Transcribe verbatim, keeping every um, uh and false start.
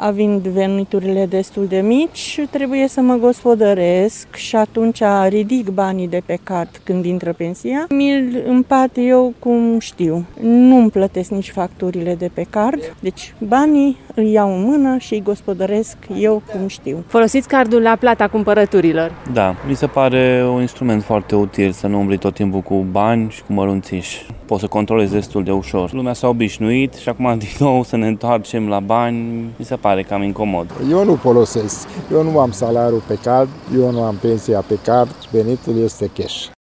având veniturile destul de mici, trebuie să mă gospodăresc și atunci ridic banii de pe card când intră pensia. Mi-l împart eu cum știu. Nu îmi plătesc nici facturile de pe card, deci banii îi iau în mână și îi gospodăresc eu cum știu. Folosiți cardul la plata cumpărăturilor? Da, mi se pare un instrument foarte util să nu umbli tot timpul cu bani și cu mărunțiși. Poți să controlezi destul de ușor. Lumea s-a obișnuit și acum din nou să ne întoarcem la bani, mi se pare cam incomod. Eu nu folosesc. Eu nu am salariul pe card, eu nu am pensia pe card, venitul este cash.